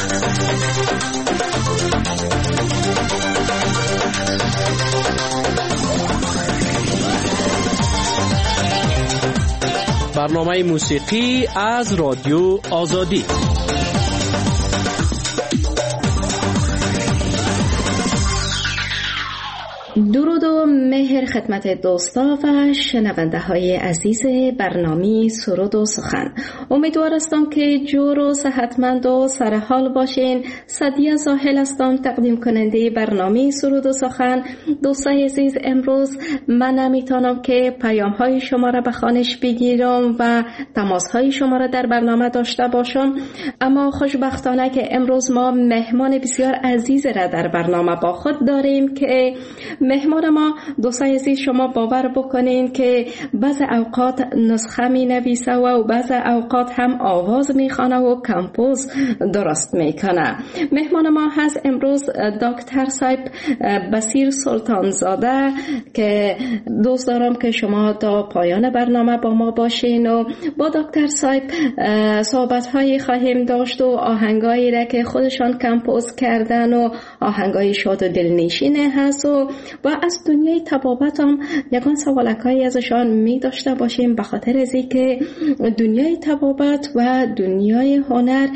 برنامه موسیقی از رادیو آزادی. درود و مهر خدمت دوستا و شنونده های عزیز برنامه سرود و سخن. امیدوار هستم که جور و صحتمند و سرحال باشین. سعدیه زاهل هستم، تقدیم کننده برنامه سرود و سخن. دوستای عزیز، امروز من نمیتونم که پیام های شما را به خوانش بگیرم و تماس های شما را در برنامه داشته باشم، اما خوشبختانه که امروز ما مهمان بسیار عزیز را در برنامه با خود داریم که مهمان ما، دوستای عزیز، شما باور بکنین که بعض اوقات نسخه می نویسه و بعض اوقات هم آواز می خوانه و کمپوز درست می کنه. مهمان ما هست امروز دکتر صاحب بصیر سلطانزاده که دوست دارم که شما تا پایان برنامه با ما باشین و با دکتر صاحب صحبت هایی خواهیم داشت و آهنگایی را که خودشان کمپوز کردن و آهنگای شاد و دلنشینه هست و از دنیای طبابت هم یکان سوالکایی ازشان می داشته باشیم، به خاطر از اینکه دنیای طبابت و دنیای هنر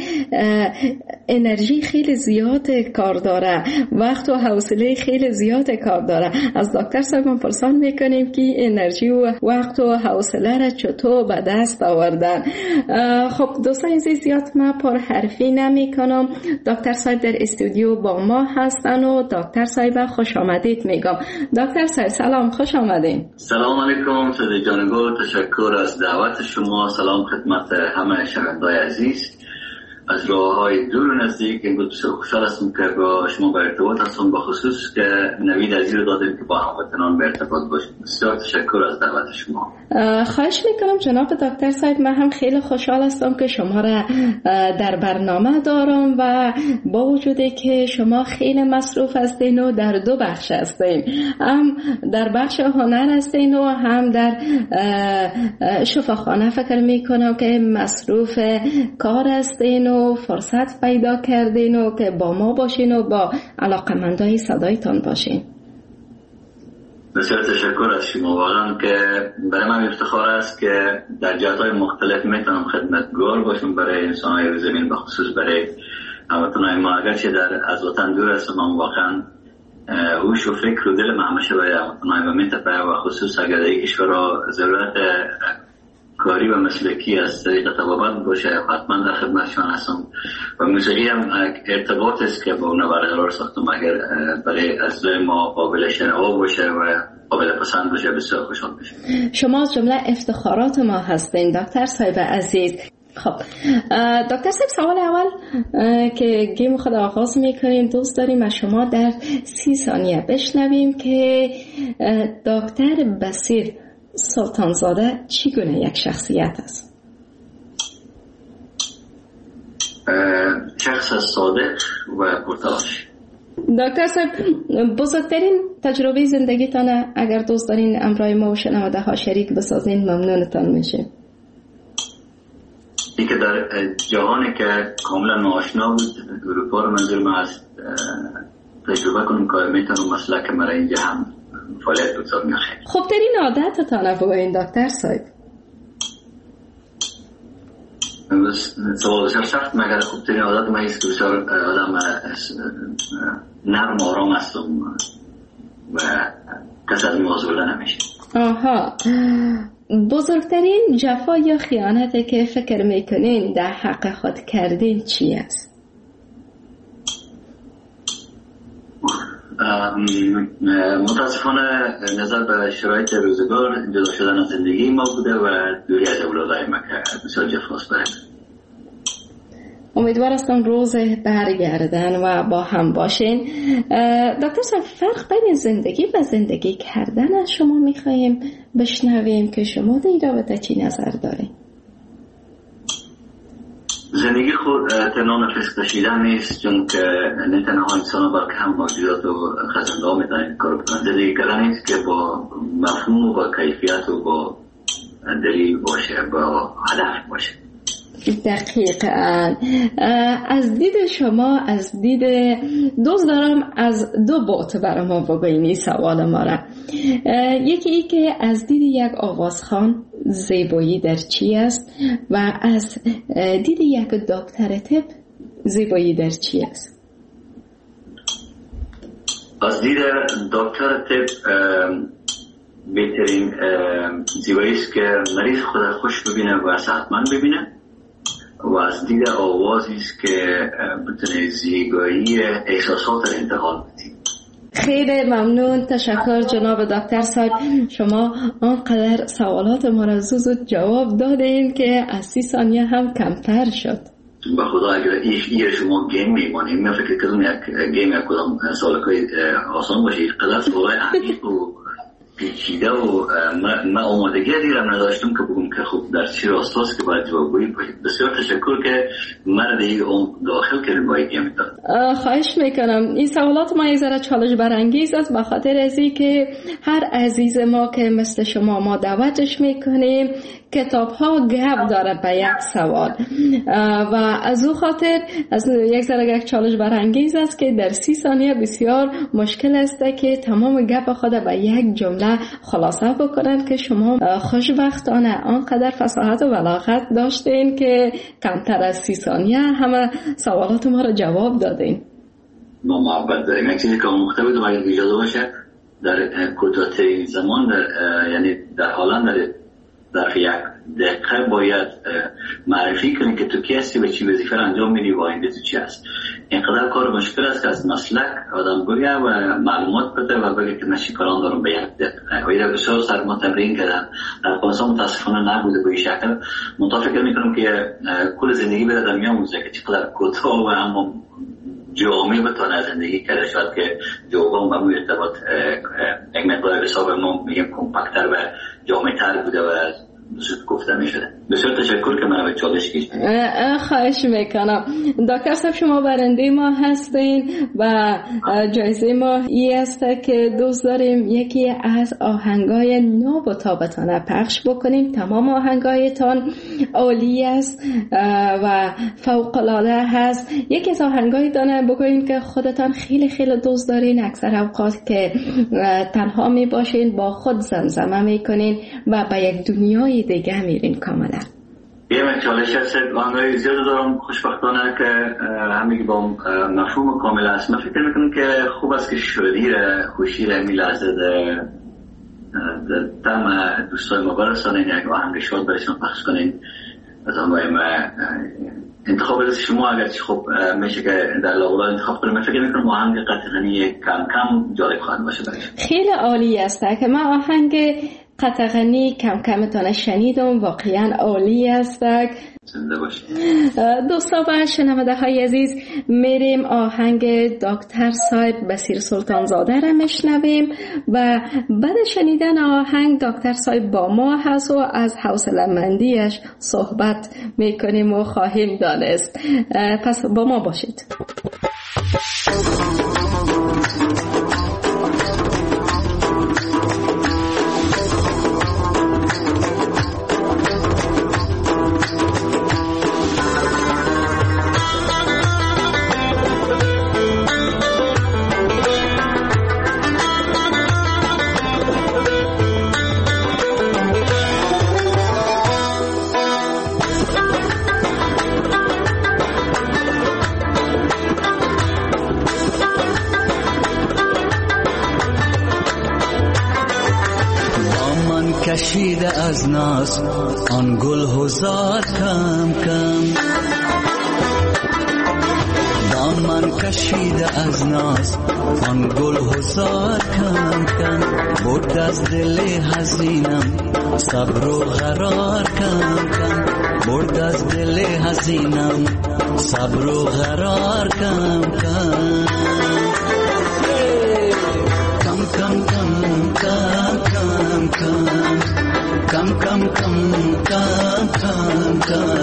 انرژی خیلی زیاد کار داره، وقت و حوصله خیلی زیاد کار داره. از دکتر صاحب پرسان میکنیم که انرژی و وقت و حوصله را چطور به دست آوردن. خب دوستان عزیز، زیاد من پر حرفی نمی کنم. دکتر صاحب در استودیو با ما هستن و دکتر صاحب خوش آمدید میگم. دکتر صاحب سلام، خوش آمدین. سلام علیکم سید جانگو، تشکر از دعوت شما. سلام خدمت همه شنوندگان عزیز از راه‌های دور و نزدیک. بسیار خوشحال هستم که با شما به ارتباط هستم، با خصوص که نوید عزیز رو دادیم که با هموطنان به ارتباط باشیم. بسیار تشکر از دعوت شما. خواهش میکنم جناب دکتر صاحب. من هم خیلی خوشحال هستم که شما را در برنامه دارم و با وجودی که شما خیلی مصروف هستین و در دو بخش هستین، هم در بخش هنر هستین و هم در شفاخانه. فکر میکنم که مصروف کار هستین و فرصت پیدا کردین و که با ما باشین و با علاقمندای صدایتان باشین. بسیار تشکر از شما. واقعا که برای من افتخار است که در جهت‌های مختلف میتونم خدمتگار باشم برای انسان‌های زمین، به خصوص برای هموطنان ما. اگرچه از وطن دور هستم، اما واقعا هوش و فکر و دل من همیشه برای هموطنان ما میتپه و خصوص اگر در یک کشور ضرورت کاری و مسلکی از طریق طبابت باشه، حتما در خدمتشان هستم. و موسیقی هم ارتباط است که با اون برقرار ساختم. اگر برای از ما قابل شنوا باشه و قابل پسند باشه، بسیار خوشحال میشم. شما از جمله افتخارات ما هستین دکتر صاحب عزیز. خب دکتر صاحب، سوال اول که گیم خود آغاز میکنیم، دوست داریم از شما در 30 ثانیه بشنویم که دکتر بصیر سلطانزاده چگونه یک شخصیت است؟ شخص صادق و پرتلاش. دکتر صاحب، بزرگترین تجربه زندگیتانه اگر دوست دارین امرای ما و شنونده ها شریک بسازین ممنونتان میشه. این که در جهانی که کاملا ناآشنا بود، اروپا رو منظور من از تجربه کنم که میتونم مسلک مرا اینجا هم فعالیت بگذار میخواه. خب ترین عادتتان بگوین دکتر صاحب. سوال بسیار سخت، مگر خوب ترین عادت من ایست که بسیار آدم نرم و آرام هستم و کس از موضوع نمیشه. آها، بزرگترین جفا یا خیانتی که فکر میکنین در حق خود کردین چی است؟ متاسفانه نظر به شرایط روزگار جدا شدن از زندگی ما بوده و دوری از اولادای ما که بسیار جفاست برای امیدوار هستم روز برگردن و با هم باشین. دکتر صاحب، فرق بین زندگی و زندگی کردن از شما میخواییم بشنویم که شما در این رابطه چی نظر دارین؟ زندگی خود تنها نفس کشیدن نیست، چون که نه تنها انسان ها بلکه هم موجودات و خزنده ها میتونن کار بکنن. زندگی کردن نیست که با مفهوم و با کیفیت و با دلیل باشه، با هدف باشه. دقیقاً. از دید شما، از دید دوست دارم از دو بعد برای ما بگوین این سوال ما را. یکی ای که از دید یک آوازخوان زیبایی در چی است و از دید یک دکتر طب زیبایی در چی است؟ از دید دکتر طب بهترین زیبایی است که مریض خود خوش ببینه و صحتمند ببینه، و از دید آوازی است که بتونه زیبایی احساسات را انتقال بده. خیلی ممنون، تشکر جناب دکتر صاحب. شما آنقدر سوالات ما را زود جواب دادین که از 30 ثانیه هم کمتر شد. به خدا اگر این شما گیم میمانیم، من فکر کردم یک گیم یک کدام سوالکای آسان باشه، قدر سوالای عمیق و پیچیده و من آمادگی دیرم نداشتم که بگم که خب در چی راستاست که باید جوابگویی باشید. بسیار تشکر که مرد دیگه داخل کردیم با این گیم داد. خواهش میکنم. این سوالات ما یک ذره چالش برانگیز است، به خاطر ازی که هر عزیز ما که مثل شما ما دعوتش میکنیم کتاب ها گپ داره به یک سوال و از او خاطر از یک ذره یک چالش برانگیز است که در 30 ثانیه بسیار مشکل است که تمام گپ خود به یک جمله خلاصه بکنن که شما خوشبختانه آنقدر فصاحت و بلاغت داشتین که کمتر از 30 ثانیه همه سوالات ما را جواب دادین. ما محبت داریم. یک چیزی که مختلف باید اجازه باشه در کوتاه‌ترین زمان یعنی در حالا در یک دقیقه باید معرفی کنی که تو کی هستی و چی وظیفه انجام میدی و آینده تو چی هست. اینقدر کار مشکل است که از مسلک آدم بگه و معلومات بده و بگه که من چیکاران دارم به یک دقیقه. و این بسیار سر ما تمرین کردم. در افغانستان متاسفانه نبوده به این شکل. فکر میکنم که کل زندگی بده در میاموزه که چقدر کوتاه و اما جامعه بتونه زندگی کرده. شاید که جوابم با اون ارتباط یک مقدار حساب ما میگم کمپکتر و جامعه تر بوده و زود گفته میشده. بسیار تشکر که من به چالش کشید. خواهش میکنم. دکتر صاحب شما برنده ما هستین و جایزه ما این است که دوست داریم یکی از آهنگای نو و تابتانه پخش بکنیم. تمام آهنگایتان عالی است و فوق العاده هست. یکی از آهنگای دانه بگوین که خودتان خیلی خیلی دوست دارین، اکثر اوقات که تنها می باشین با خود زمزمه میکنین و به یک دنیای دیگه میرین کاملا. یه چالش هست آنگاهی زیاد دارم خوشبختانه که همگی با مفهوم کامل است. من فکر میکنم که خوب است که شدیر خوشی را می لحظه تم دوستای ما برسانین، یک آهنگ شاد برشان پخش کنین. از آنگاهی ما انتخاب دست شما اگر چی خوب میشه که در لاغولا انتخاب کنیم. من فکر میکنم آهنگ قطغنی کم کم جالب خواهد باشه برای خیلی عالی است که من آهنگ قطغنی کم کمتان شنیدم، واقعا عالی است. زنده باشید دوستان و شنونده های عزیز. میریم آهنگ دکتر صاحب بصیر سلطان زاده را میشنویم و بعد شنیدن آهنگ دکتر صاحب با ما هست و از حوصله‌مندیش صحبت میکنیم و خواهیم دانست. پس با ما باشید. کشیده از ناز آن گل هزار کم کم، دامن کشیده از ناز آن گل هزار کم کم، برد از دل حزینم صبر و قرار کم کم، برد از دل حزینم صبر و قرار کم کم، کم کم کم کم کم کم کم کم کم کم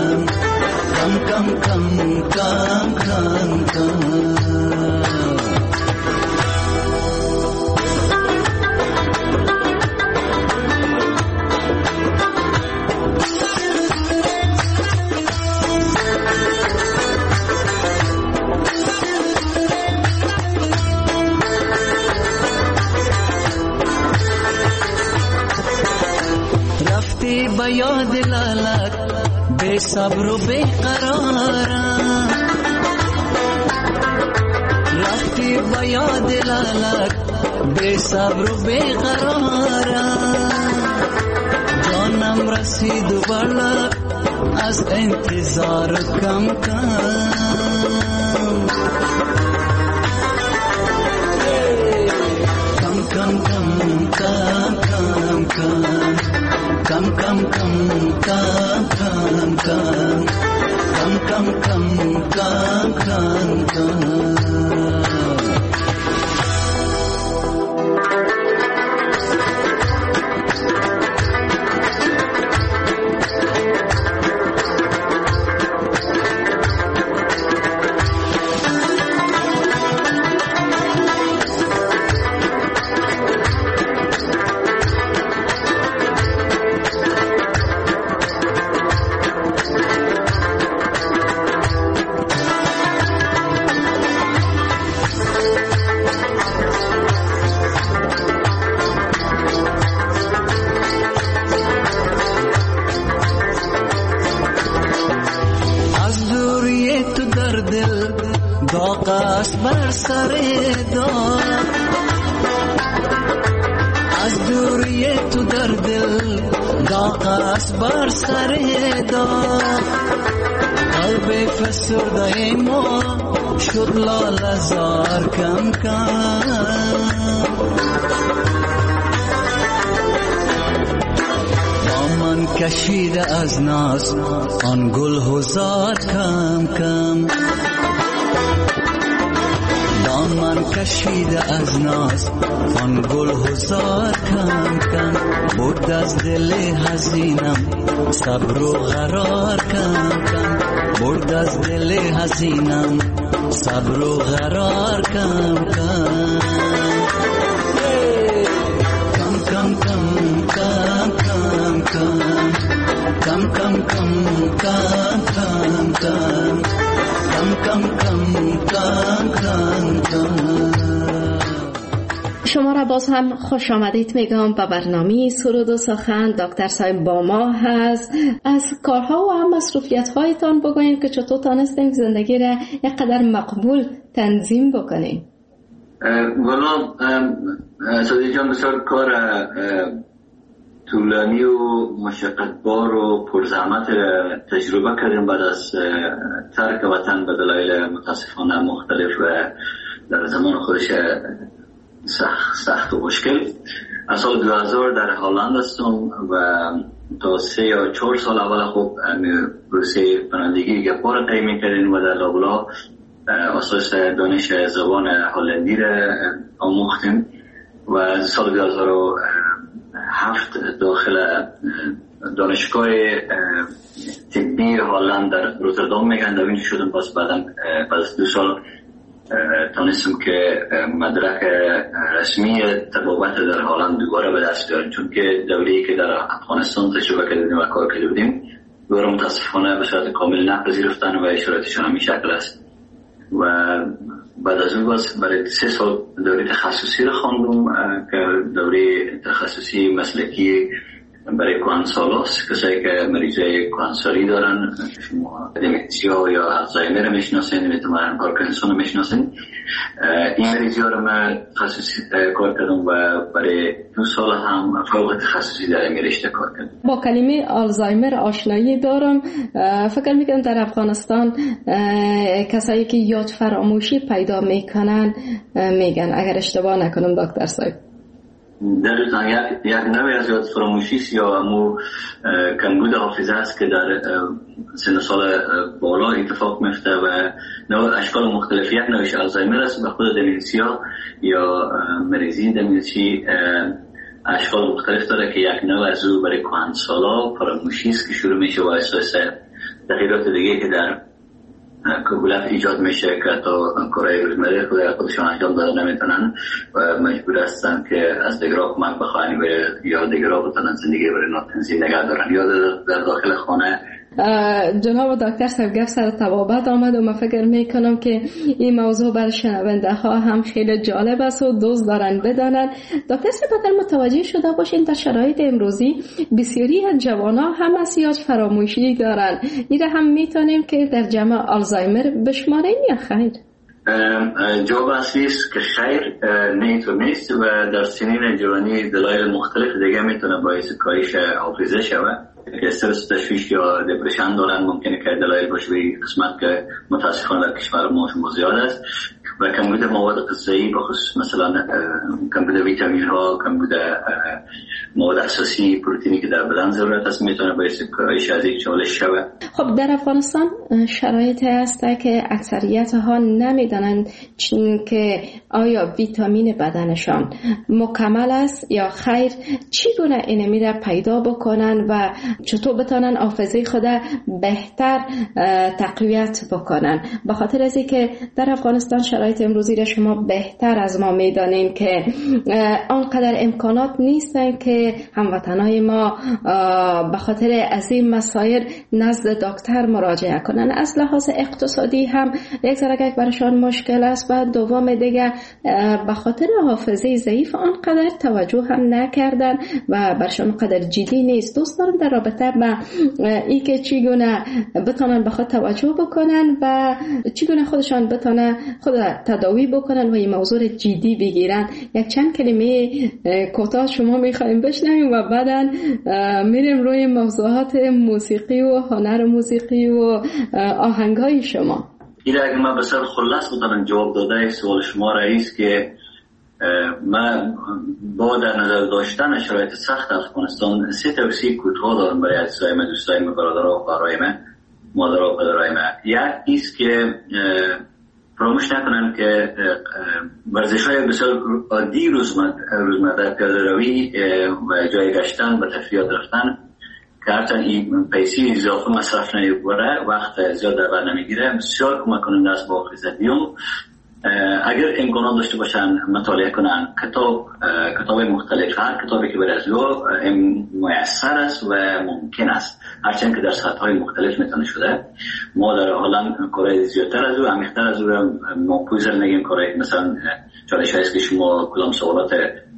کم کم کم کم به یاد لالک بے صبر و بے قرارم، رفتی به یاد لالک بے صبر و بے قرارم، جانم رسید و برلک از انتظار کم کم. Come, come, come, come, come. Come, come, come, come, come, come. Come, come, come, come, come, come. بر سر دار از دوری تو در دل داغ است بر سر دار، قلب فسرده ما شد لاله زار کم کم. دامن کشیده از ناز آن گل هزار کم کم، دامن کشیده از ناز آن گل هزار کم کم، برد از دل حزینم صبر و قرار کم کم، برد از دل حزینم صبر و قرار کم کم. کم کم کم کم کم کم کم کم کم کم کم کم کم کم کم کم. شما را باز هم خوش آمدید میگم به برنامه سرود و سخن. دکتر صاحب با ما هست. از کارها و هم مصروفیت هایتان بگوین که چطور تانستیم زندگی را یک قدر مقبول تنظیم بکنیم. والا سادی جان بسیار کار طولانی و مشقتبار و پرزحمت تجربه کردیم بعد از ترک وطن به دلایل متاسفانه مختلف و در زمان خودش سخت و مشکل. از سال 2000 در هلند هستم و تا 3 یا 4 سال اول خوب پروسه پناهندگی گپا را طی می‌کردیم و در لابلا اساس دانش زبان هلندی را آموختیم و از سال 2007 داخل دانشگاه طبی هلند در روتردام میگن در اینجا شدم. باز بعد از 2 سال تانستم که مدرک رسمی طبابت در هلند دوباره به دست بیارم، چون که دوره‌ای که در افغانستان تجربه کردیم و کار کرده بودیم دوباره متاسفانه به صورت کامل نپذیرفتن و اشاراتشان همین شکل است. و بعد از اون باز برای 3 سال دوره تخصصی رو خواندم که دوره تخصصی مسلکی برای کهنسالاست، کسایی که مریضای کهنسالی دارن، دمنسیا یا الزایمر میشناسین، میتونن پارکینسون میشناسین. این مریضی ها رو من تخصصی کار کردم و برای 2 سال هم فوق تخصصی در این رشته کار کردم. با کلمه آلزایمر آشنایی دارم. فکر میکنم در افغانستان کسایی که یاد فراموشی پیدا میکنن میگن، اگر اشتباه نکنم دکتر صاحب. دقیقا یک نوع از یاد فراموشی یا همو کمبود حافظه است که در سن سال بالا اتفاق میفته و نوع اشکال مختلف. یک نوعش آلزایمر است و خود دمنسیا یا مریضی دمنسی اشکال مختلف داره که یک نوع از او برای کهنسالا فراموشی است که شروع میشه و اساس تغییرات دیگه که در کهولت ایجاد میشه که تا کارهای روزمره خودشان انجام داده نمیتونن و مجبور هستن که از دیگرها کمک بخواهن و یا دیگرها بتونن زندگی برای تنظیم نگه دارن یا در داخل خانه جناب دکتر صاحب گفت سر طبابت آمد و من فکر میکنم که این موضوع برای شنونده ها هم خیلی جالب است و دوست دارن بدانن. دکتر صاحب در متوجه شده باشین در شرایط امروزی بسیاری از جوانان هم اسیاج فراموشی دارن، این هم میتونیم که در جمع آلزایمر بشماریم یا خیر؟ جواب اصلی است که خیر نیست و در سنین جوانی دلایل مختلف دیگه میتونه باعث کاهش حافظه شود. استرس، تشویش یا دپرشن دارن، ممکنه که دلایل باشه به قسمت که متاسفانه در کشور ما زیاد است و کمبود مواد غذایی بخصوص مثلا کمبود ویتامین ها، کمبود مواد اساسی پروتئینی که در بدن ضرورت است میتونه باعث کاهش از این چالش شود. خب در افغانستان شرایطی هست که اکثریت ها نمیدانند که آیا ویتامین بدنشان مکمل است یا خیر، چگونه اینمی را پیدا بکنن و چطور بتونن حافظه خود بهتر تقویت بکنن. به خاطر از اینکه در افغانستان شرایط امروزی را شما بهتر از ما میدانین که آنقدر امکانات نیستن که هموطنای ما به خاطر از این مسائل نزد دکتر مراجعه کنن. از لحاظ اقتصادی هم یک ذره برایشان مشکل است و دوم دیگه به خاطر حافظه ضعیف آنقدر توجه هم نکردن و برشان قدر جدی نیست. دوست دارم در رابطه با این که چگونه بتونن به خود توجه بکنن و چگونه خودشان بتونن خود تداوی بکنن و این موضوع جدی بگیرن. یک چند کلمه کوتاه شما میخوایم بشنویم و بعداً میریم روی موضوعات موسیقی و هنر موسیقی و آهنگای شما. این اگر من بسیار خلاص بتونم جواب داده سوال شما رئیس که من با در نظر داشتن شرایط سخت افغانستان 3 توصیه کوتاه دارم برای عزیزای من، دوستای من، برادرها و خواهرای من، مادرها و پدرهای من. یک ایست که فراموش نکنن که ورزش‌های بسیار عادی روزمره، پیاده روی و جای گشتن و تفریحات رفتن که هرچند این پیسه اضافه مصرف نمی‌بره، وقت زیاد در بر نمیگیره، بسیار کمک کننده است با حافظه‌ام. اگر امکانات داشته باشن مطالعه کنن کتاب مختلف، هر کتابی که برای از او میسر است و ممکن است، هرچند که در سطح‌های مختلف میتونه شده. ما در حالا کارهای زیادتر از او، عمیق‌تر از او ما پوزر نگیم کارهای مثلا چالش هست که شما کدام سوالات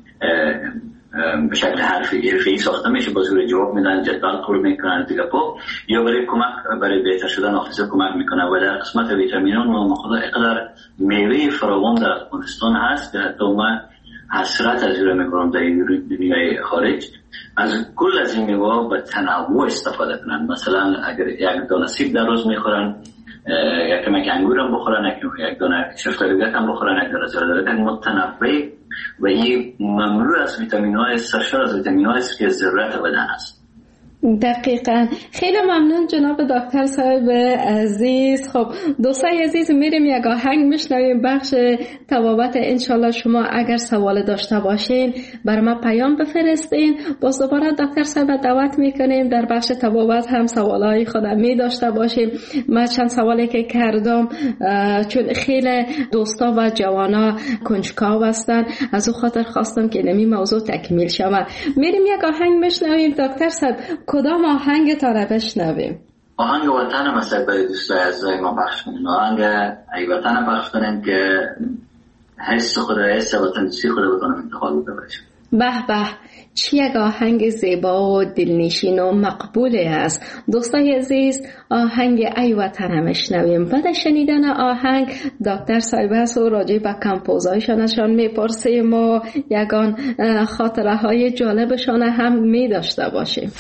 به شکل حرفی ساخته میشه با زور جواب میدن، جدول پر میکنن دیگه یا برای کمک برای بهتر شدن حافظه کمک میکنه. و در قسمت ویتامینان و اقدار میوه فراوان در افغانستان هست که حتی من حسرت از اون میکنم در دنیای خارج از کل از این میوه به تنوع استفاده کنن. مثلا اگر یک دانه سیب در روز میخورن، یک کمک انگور هم بخورن، یک دانه شفتالو هم بخورن، یک دانه زردالو متنوع و این مملو از ویتامین‌های، سرشار از ویتامین‌های است که ضرورت بدن است. دقیقاً. خیلی ممنون جناب دکتر صاحب عزیز. خب دوستای عزیز میریم یک آهنگ میشنویم بخش طبابت. انشالله شما اگر سوال داشته باشین برای ما پیام بفرستین. باز دوباره دکتر صاحب دعوت میکنیم در بخش طبابت هم سوالای خودم می داشته باشیم. من چند سوالی که کردم چون خیلی دوستا و جوانا کنجکاو هستن، از او خاطر خواستم که نمی موضوع تکمیل شود. میریم یک آهنگ میشنویم. دکتر صاحب کدام آهنگ تا را بشنویم؟ آهنگ وطن مثلا برای دوستای عزیزای ما پخش کنیم. آهنگ ای وطن پخش کنیم که حس خود، حس وطن دوستی خود بتونم انتخاب ببرشم. به به، چه یک آهنگ زیبا و دلنشین و مقبوله است. دوستای عزیز آهنگ ای وطن میشنویم. بعد شنیدن آهنگ دکتر صاحب هست و راجع به کمپوزایشانشان میپرسیم و یگان خاطره های جالبشان هم میداشته باشیم.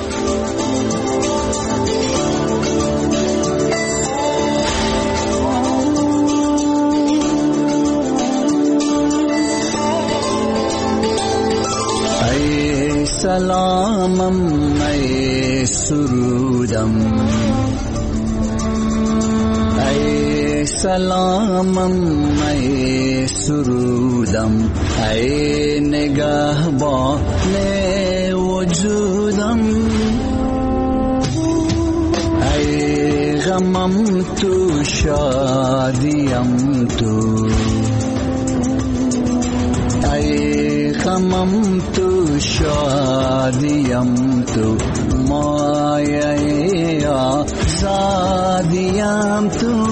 سلامم ای سرودم، ای سلامم ای سرودم، ای نگهبان وجودم، ای غمم تو شادیم تو، ای غمم تو شادیم تو، مایه آزادیم تو.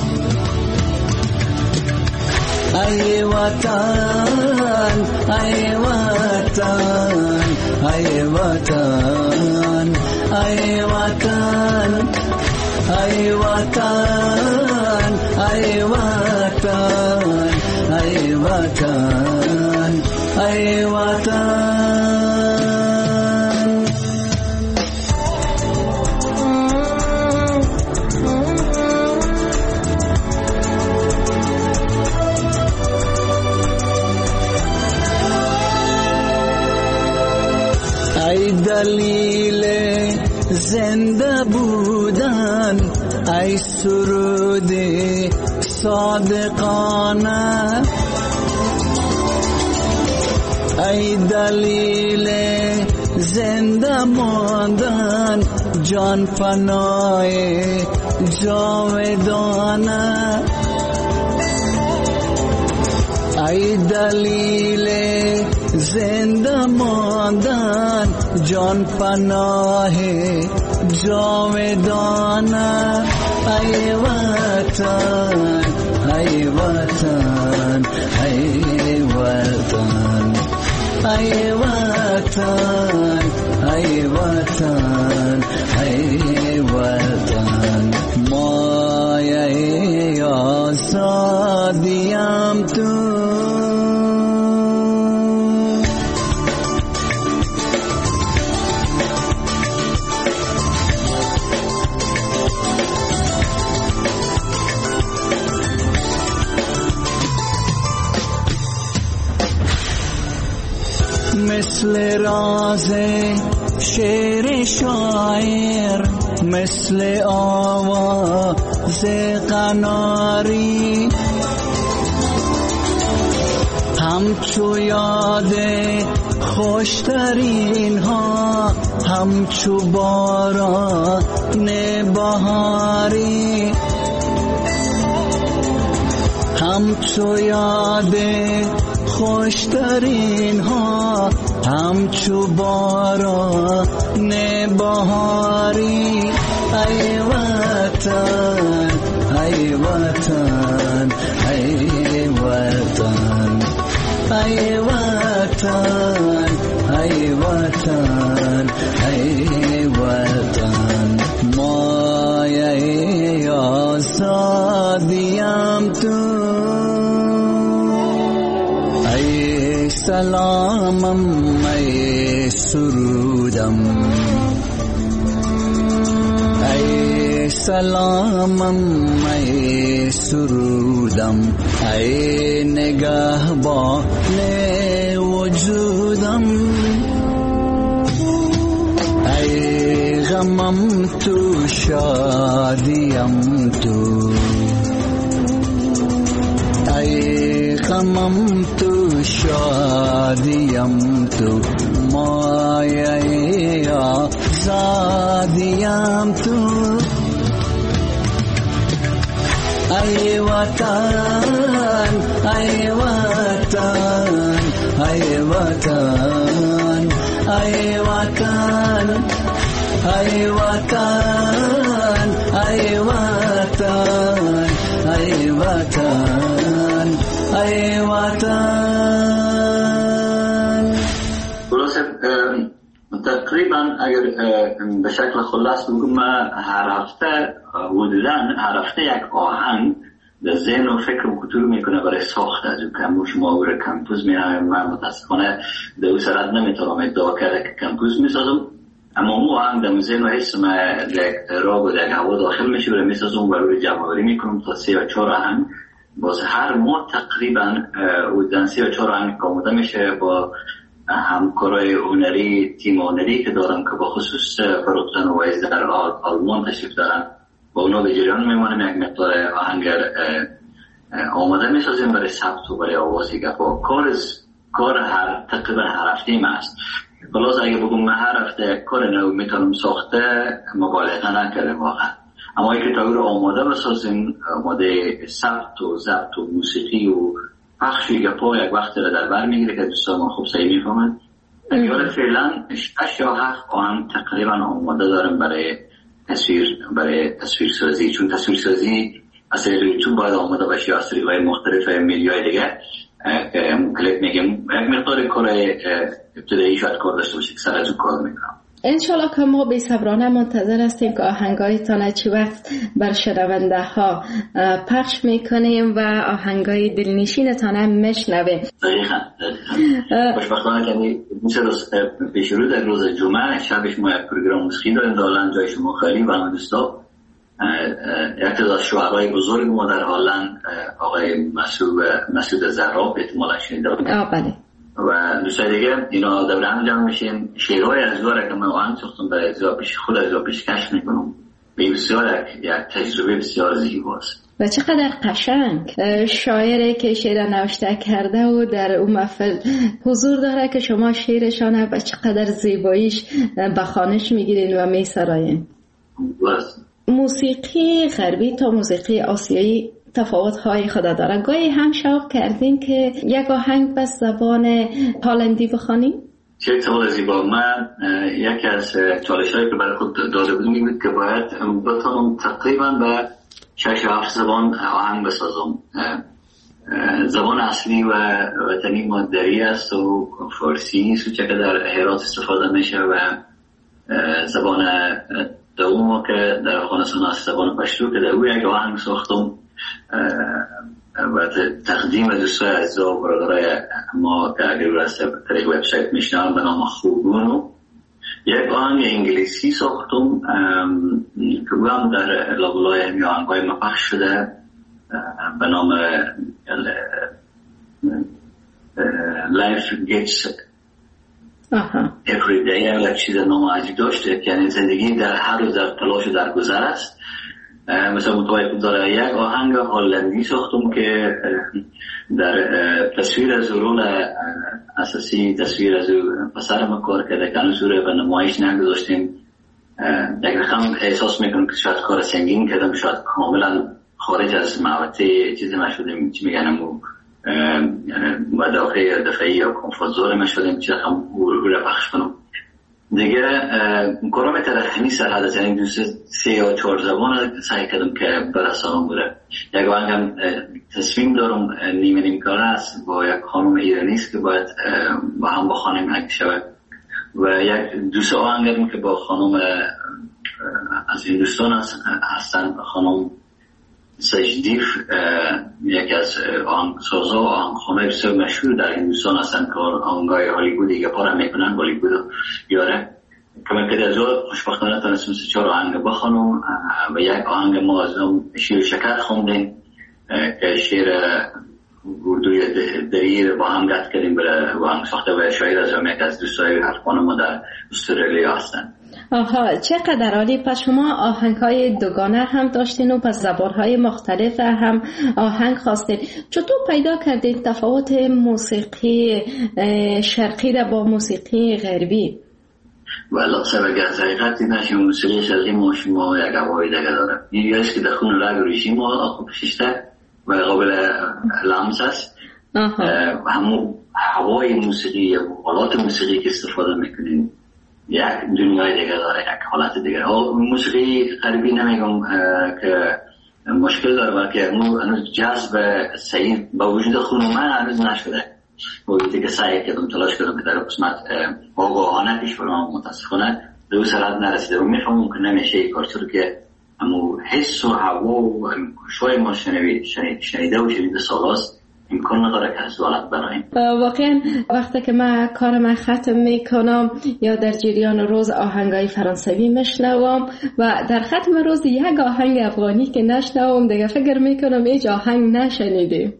ای وطن ای وطن ای وطن ای وطن ای وطن ای وطن ای وطن ای وطن. ای دلیل زنده بودن، ای سرود صادقانه، ای دلیل زنده ماندن، جان پناه جاودانه، ای دلیل زنده ماندن، جان پناه جاودانه. ای وطن ای وطن ای وطن ای وطن ای وطن ای وطن. مایه آزادیم تو. مثل راز شعر شاعر، مثل آواز قناری، همچو یاد خوشترین ها، همچو باران بهاری، همچو یاد خوشترین ها، همچو باران بهاری. ای وطن ای وطن ای وطن ای وطن ای وطن ای وطن. مایه آزادیم تو. ای سلامم ای سرودم، ای سلامم ای سرودم، ای نگهبان وجودم، ای غمم تو شادیم تو، ای غمم تو شادیم تو. مایه آزادیم تو. ای وطن ای وطن ای وطن ای وطن ای وطن ای وطن ای وطن ای وطن. خلاصه تقریبا اگر به شکل خلاص بگم، هر هفته حدوداً هر هفته یک آهنگ در ذهن و فکر و کتور میکنه برای ساخت از اون کمبوش ما برای کمپوز میرم. من متاسفانه در اون سرعت نمیتونم ادعا کرده که کمپوز میسازم، اما اون آهنگ در ذهن و حس من در راگ و در هوا داخل میشه برای میسازم و روی جمع‌آوری میکنم تا 3 یا 4 آهنگ. باز هر ماه تقریبا حدوداً 3 یا 4 آهنگ آماده میشه با همکارای هنری، تیم هنری که دارم که با خصوص فروختن و ویز در آلمان تشریف دارن، با اونا به جریان میمانیم. یک مقدار آهنگر آماده میسازیم برای ثبت و برای آوازی گفا. کار هر تقریبا هر هفته ما است. خلاص اگه بگم من هر هفته کار نو میتونم ساخته، مبالغه نکردم واقعا، اما اگه تا رو آماده بسازیم، آماده ثبت و ضبط و موسیقی و پخش گپا یک وقت را در بر میگیره که دوستان ما خوب صحیح میفهمند. اگر فعلا 6 یا 7 آهنگ تقریبا آماده دارم برای برای تصویرسازی، چون تصویرسازی از طریق یوتیوب باید آماده باشه از طریق‌های مختلف میدیای دیگه که کلیپ میگم یک مقدار کار ابتدایی شاید کار داشته باشه که سر از اون کار میکنم. انشالله که ما بی‌صبرانه منتظر هستیم که آهنگایتان چی وقت بر شنونده ها پخش میکنیم و آهنگای دلنشینتان هم میشنویم. دقیقاً. خوشبختانه که میشه پیش رو در روز جمعه شبش ما یک پروگرام موسیقی داریم در هلند جای شما خالی و همونستا یک از شعرهای بزرگ ما در هلند آقای مسعود زهراب احتمالا شنیده بله. و دوستای دیگه اینا دور هم جمع میشیم شعرهای از داره که من آهنگ ساختم برای خود از پیشکش میکنم. بسیار یک تجربه بسیار زیباست و چقدر قشنگ. شاعری که شعر نوشته کرده و در اون محفل حضور داره که شما شعرشانه و چقدر زیباییش بخوانش میگیرین و میسراین. موسیقی غربی تا موسیقی آسیایی تفاوت‌های خود داره. گاهی هم شوق کردین که یک آهنگ به زبان هلندی بخوانیم؟ چه سوال زیبا. من یکی از چالش‌هایی که برای خود داده بودم این بود که باید بتونم تقریباً به 6-7 زبان آهنگ بسازم. زبان اصلی و وطنی ما دری است و فارسی است که در هرات استفاده میشه و زبان دوم که در افغانستان است زبان پشتو که در او یک آهنگ ساختم و تقدیم دوستای عزیز و برادرای ما که اگر راسته طریق وبسایت میشنن به نام خوبونو یک آهنگ انگلیسی ساختم که او هم در لابلای همی آهنگای ما پخش شده به نام Life Gets Every Day. یک چیز نام عجیب داشته که یعنی زندگی در هر روز در تلاش و در گذر است. مثلا متوجه داره یک آهنگ هلندی ساختم که در تصویر از رول اساسی تصویر از پسر ما کار کرده که هنوز به نمایش نگذاشتیم. یک رقم احساس میکنم که شاید کار سنگین کردم، شاید کاملا خارج از محوطه چیزی ما شدیم چی میگن مدافع دفعی یا کمفورت زون ما شدیم چی رقم رو پخش کنم دیگه. کارم در همین سرحد یعنی دوست 3 یا 4 زبان سعی کردم که برسانم بوده. یک آهنگم تصمیم دارم نیمه کار است با یک خانم ایرانی است که باید با هم بخوانیم اگه شود و یک دوست آهنگم که با خانم از هندوستان هستن خانم سجدیف یکی از آهنگسازا و آهنگخوانای بسیار مشهور در هندوستان هستن که آهنگای هالیوودی پاره میکنن بالیوود یاره که من که از خوشبختانه تونستم 3-4 آهنگ بخوانم و یک آهنگ ما از شیر و شکر خوندیم که شیر اردوی دری با هم گفت کردیم برای آهنگ ساخته و شاعر از یک از دوستای ارفان ما در استرالیا هستن. آها چقدر عالی. پس شما آهنگ‌های دوگانه هم داشتین و پس زبان‌های مختلف هم آهنگ خواستین. چطور پیدا کردین تفاوت موسیقی شرقی را با موسیقی غربی؟ والا سبب از حقیقت نشه موسیقی شرقی ما شما یک هوای دیگه داره. یه است که دخون رگ ریشی ما آخو پشیشته و قابل لمس است. همون هوای موسیقی و آلات موسیقی که استفاده میکنین یک دنیای دیگه داره، یک حالت دیگه. موسیقی غربی نمیگم که مشکل داره بلکه هنوز جذب صحیح با وجود خون من هنوز نشده. وجودی که سعی کردم تلاش کردم که در قسمت آگاهانه پیش برم متاسفانه به اون سرعت نرسیده و میفهمم که نمیشه این کار چون که همون حس و هوا و شوی ما شنیده و شنیده سالاست امکان نداره که از حالت برایم. واقعا وقتی که من کارم ختم میکنم یا در جریان روز آهنگای فرانسوی میشنوم و در ختم روز یک آهنگ افغانی که نشنوم دیگه فکر میکنم هیچ آهنگ نشنیدیم.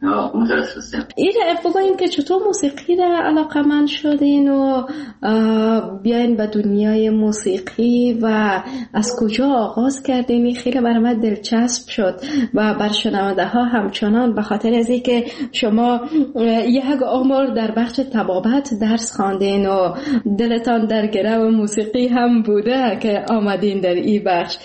این بگوین که چطور موسیقی را علاقه‌مند شدین و بیاین به دنیای موسیقی و از کجا آغاز کردین؟ خیلی برای من دلچسب شد و بر شنونده ها همچنان به خاطر از اینکه شما یک عمر در بخش طبابت درس خواندین و دلتان در گرو موسیقی هم بوده که آمدین در این بخش.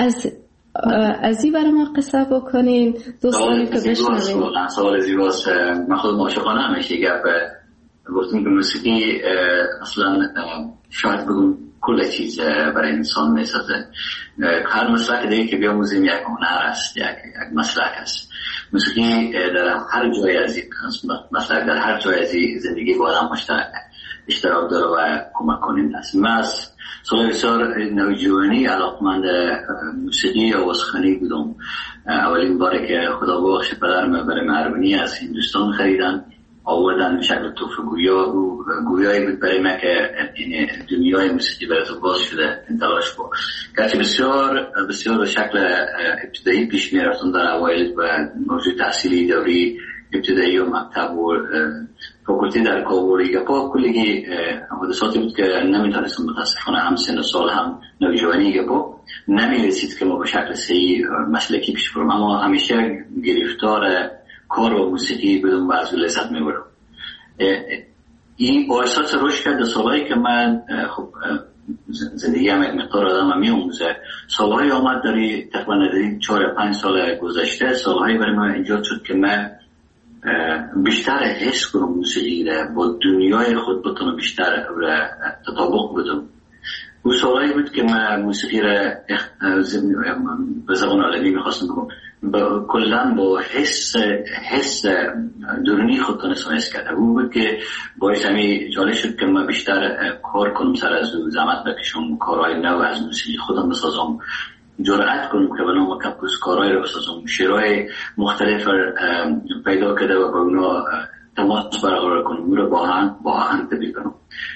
از این برای ما قصه بکنین دوستانی که بشنوین. سوال زیباست. من خودم عاشقانه همیشه گفت گفتیم که موسیقی اصلا شاید بگم کل چیز برای انسان میسازه. هر مسلک دیگه که بیاموزیم یک هنر است، یک مسلک است. موسیقی در هر جای از مسلک در هر جای از زندگی با آدم اشتراک داره و کمک کننده است. من از سال بسیار نوجوانی علاقمند موسیقی و آوازخوانی بودم. اولین باری که خدا بخش پدرم برای مهربانی از هندوستان خریدن آوردن به شکل تحفه گویایی بود برای من که این دنیای موسیقی برای تو باز شده انتلاش بود. گرچه بسیار بسیار به شکل ابتدایی پیش می رفتن در اوایل و موضوع تحصیلی دوری ابتدایی و مکتب و فاکولتی در کابل گپا کلی حادثاتی بود که نمیتونستم متاسفانه هم سن و سال هم نوجوانی گپا نمیرسید که ما به شکل صحیح مسلکی پیش برم، اما همیشه گرفتار کار و موسیقی بدون و از لذت میبرم. این با احساس رشد کرد سالهایی که من خب زندگی هم یک مقدار آدم میاموزه، سالهایی آمد داری تقریبا 4-5 سال گذشته سالهایی برای من ایجاد شد که من بیشتر حس کنم موسیقی را با دنیای خود بتونم بیشتر تطابق بدم. اون سالهایی بود که من موسیقی را به زبان عالمی میخواستم بگم کلن با حس درونی خود تونستم حس کرده. اون بود که باعث همی جالب شد که من بیشتر کار کنم، سر از زحمت بکشم، کارهای نو از موسیقی خودم بسازم، جرأت کنم که بنام کپوس کارهای رو بسازم، شعرهای مختلف پیدا کرده و با اونا تماس برقرار کنم، اون رو با هم تبدیل کنم.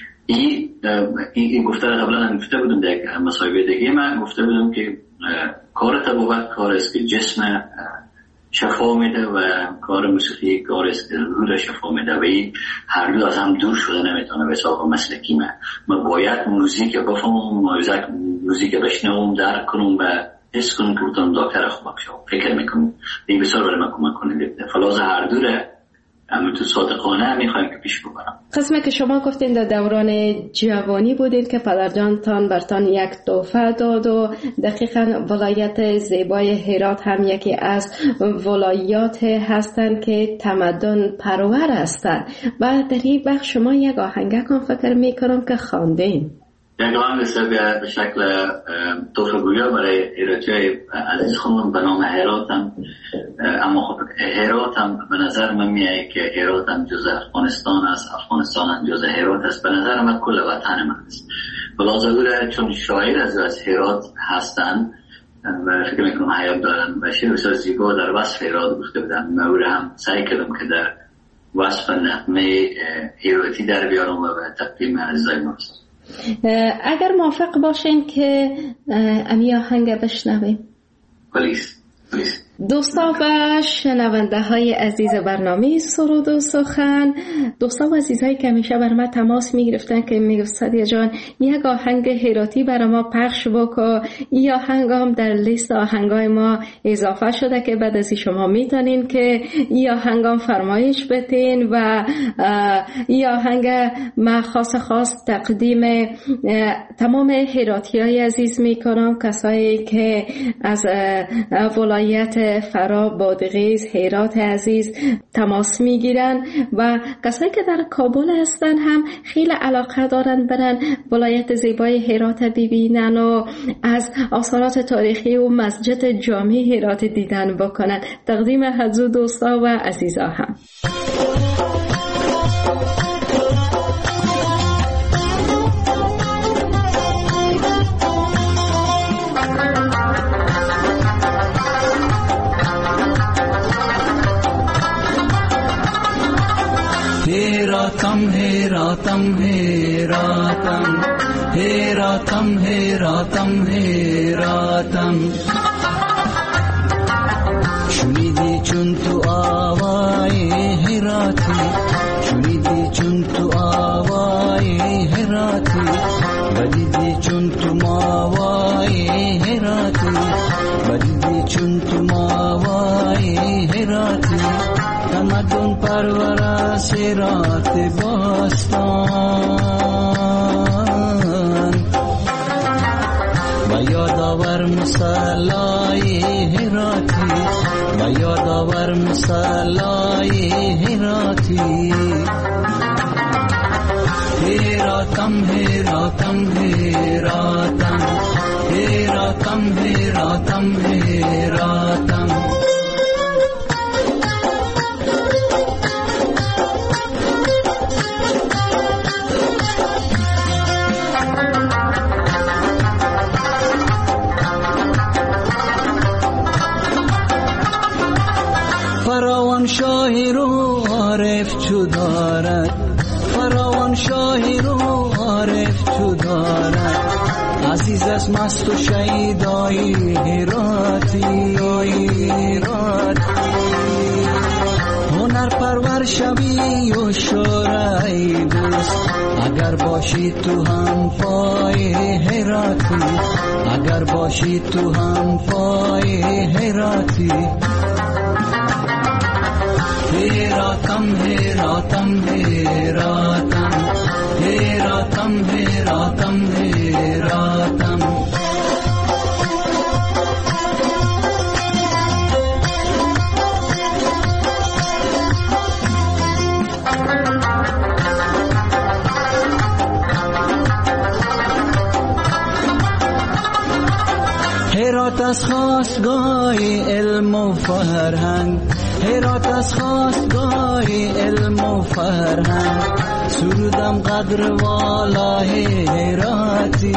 این گفته قبلا هم گفته بودم در مصاحبه دیگه من گفته بودم که کار طبابت کار است که جسم شفا میده و کار موسیقی کار است که روح را شفا میده و این هر دو از هم دور شده نمیتونه به حساب مسلکی من باید موزیک بفهمم، موزیک بشنوم، درک کنم و حس کنم که بودم دکتر خوب بشم. فکر میکنم این بسیار برای من کمک کننده. فلاز هر دوره تو صادقانه میخوایم که پیش ببرم. قسمه که شما گفتین در دوران جوانی بودین که پدرجانتان برتان یک تحفه داد و دقیقاً ولایت زیبای هرات هم یکی از ولایات هستند که تمدن پرور هستند و در این بخش شما یک آهنگکم فکر میکنم که خواندین. یک آهنگ به شکل تحفه گویا برای ایراجای عزیز خونم به نام هرات هم. اما خب هرات هم به نظر من میاد که هرات هم جز افغانستان است، افغانستان هم جز هرات است. به نظر من کل وطن من است. بلازگوره چون شاعر از هرات هستن و فکر میکنم حیات دارن و شعر بسیار زیبا در وصف هرات گفته بودن. من هم سعی کردم که در وصف نغمه هراتی در بیارم و به تقدیم عزیزای ما است. اگر موافق باشین که امی آهنگ بشنویم. پلیس. دوستا و شنونده های عزیز برنامه سرود و سخن، دوستا و عزیزایی که همیشه بر ما تماس می گرفتن که می گفت سادیا جان یک آهنگ هراتی برای ما پخش بکن. این آهنگ هم در لیست آهنگای ما اضافه شده که بعد از شما میتونین که این آهنگ هم فرمایش بتین و این آهنگ ما خاص تقدیم تمام هراتی های عزیز می کنم، کسایی که از ولایت فرا، بادغیس، هرات عزیز تماس میگیرن و کسایی که در کابل هستن هم خیلی علاقه دارن برن ولایت زیبای هرات ببینن و از آثارات تاریخی و مسجد جامع هرات دیدن بکنن. تقدیم حضور دوستا و عزیزا هم. هیراتم شنیدی چون تو آوای هراتی، شنیدی چون تو آوای هراتی، بدیدی چون تو ماوای هراتی، بدیدی چون تو ماوای هراتی، تمدن پرور است هرات باستان، و یادآور مصلای هراتی، و یادآور مصلای هراتی. هراتم فراوان شاهی رو عارف چو دارد، فراوان شاهی رو عارف چو دارد. عزیز از مست و شهیدای هراتی، هنر پرور شوی و شورای دوست. اگر باشی تو هم پای هراتی، اگر باشی تو هم پای هراتی. هراتم هراتم هراتم، هراتم هراتم هراتم. هرات از خواستگاه علم و فرهنگ، هرات از خواستگاه علم و فرهنگ. سرودم قدر والا هراتی،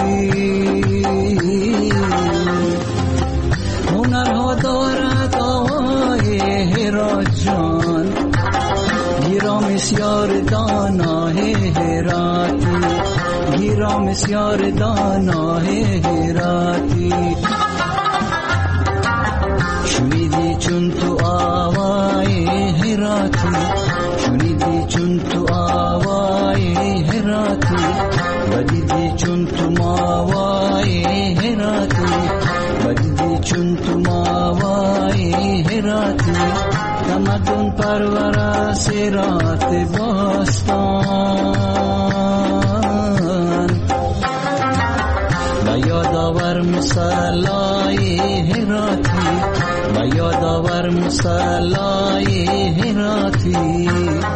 هنرها دارد آوای هرات جان. گیرا مسیار دانا هراتی، گیرا مسیار دانا هراتی. شنیدی چون تو آوای هراتی، شنیدی چون تو آوای هراتی. بدیدی چون تو ماوای هراتی، بدیدی چون تو ماوای هراتی. تمدن پرور سرات باستان، و یادآور مصلای هراتی، و یادآور مصلای هراتی.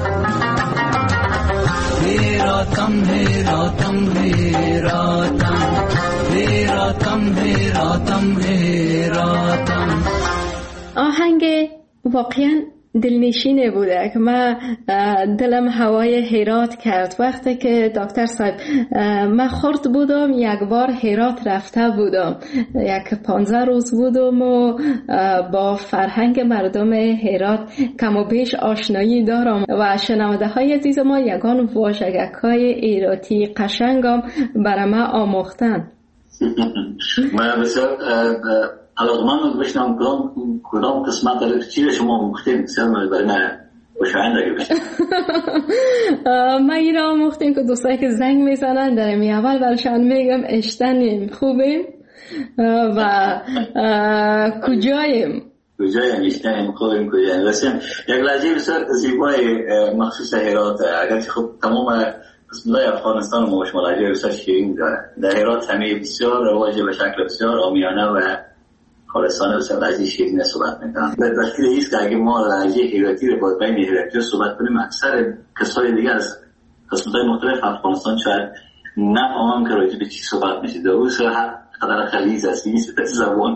هراتم هراتم هراتم، هراتم هراتم هراتم. آهنگ واقعا دلنشینه بوده که من دلم هوای هرات کرد. وقتی که دکتر صاحب من خرد بودم، یک بار هرات رفته بودم، 15 روز بودم و با فرهنگ مردم هرات کم و بیش آشنایی دارم و شنونده های عزیز ما یگان واژگک های ایراتی قشنگم برای من آموختن. من بسیار علاقمند بشنم کدام قسمت در چی شما مختیم بسیار برای من خوشایند اگه بشنم. من این را آموختیم که دوستایی که زنگ میزنن در می اول برشان میگم اشتنیم، خوبیم و کجاییم اشتنیم، خوبیم، کجاییم. رسیم یک لحظه بسیار زیبای مخصوص هرات. اگرچه خب تمام قسمت‌های افغانستان ما شما لحظه بسیار شیرین داره. در هرات همه بسیار رواج به شکل بسیار عامیانه و خالصانه بسیار لحظه شیرین صحبت میکنم. به دلیل ایست که اگه ما لحظه هراتی رو با بین هراتی صحبت کنیم، اکثر کسای دیگه از قسمت‌های مختلف افغانستان شاید نفهمن که راجع به چی صحبت میشه. در اون هر قدر خلیز است نیست زبان.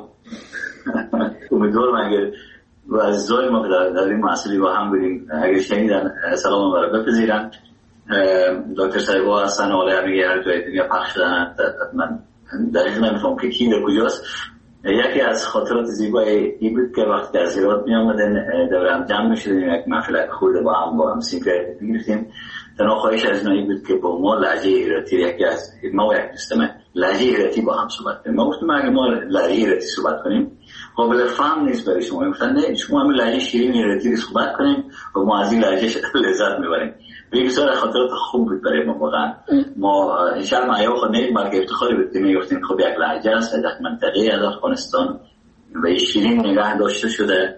امیدوارم اگر و عزیزای ما که در این محصولی با هم بودیم اگر شنیدن سلام برای بپذیرن. دکتر صاحبا هستن و آله همه هر جای دنیا پخش شدن. من دقیق نمیفهم که کی در کجاست. یکی از خاطرات زیبای این بود که وقتی از هرات می آمدن دور هم جمع می شدیم، یک محفل خورده با هم سیگارت می‌گرفتیم. تنها خواهش از اینایی بود که با ما لهجه هراتی یکی از ما و یک دوستم لهجه هراتی با هم صحبت کنیم. ما گفتیم اگه ما لهجه هراتی صحبت کنیم قابل فهم نیست برای شما. گفتن نه، شما همین لهجه شیرین هراتی صحبت کنیم و ما از این لهجه لذت میبریم. یک بسیار خاطرات خوب بود برای ما واقعا. ما انشاءالله معیار خود نیست بلکه افتخاری بود که میگفتیم خب یک لهجه است در منطقه از افغانستان و شیرین نگاه داشته شده.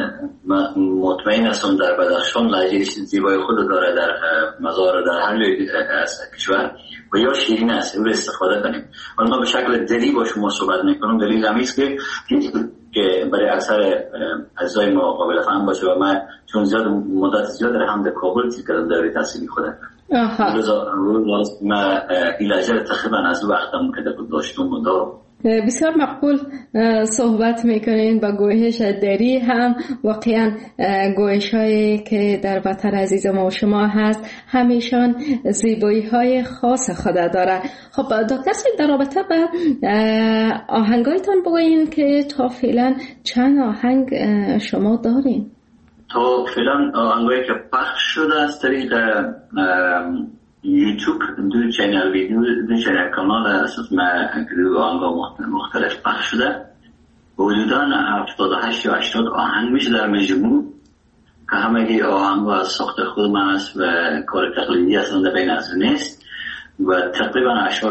مطمئن هستم در بدخشان لهجه زیبای خود داره، در مزار، در هر از کشور و یا شیرین است، او استفاده کنیم. ولی ما به شکل دلی با شما صحبت میکنم. دلیل همیست که برای اکثر عزیزای ما قابل فهم باشه و من چون زیاد مدت زیاد در هم در کابل تیر کردم دوره تحصیلی خودم. روز من این لهجه رو تقریبا از وقتم که داشتم و دارم. بسیار مقبول صحبت میکنین با گویش دری هم. واقعا گویش هایی که در وطن عزیز ما و شما هست همیشان زیبایی های خاص خود داره. خب دکتر صاحب در رابطه با آهنگایتان بگوین که تا فعلا چند آهنگ شما دارین؟ تا فعلا آهنگایی که پخش شده از طریق یوتیوب، دو چینل کانال اساس آهنگا مختلف پخش شده. حدوداً 78 یا 80 آهنگ میشه در مجموع که همگی آهنگا از ساخت خود من است و کار تقلیدی اصلا بین از نیست و تقریبا اکثر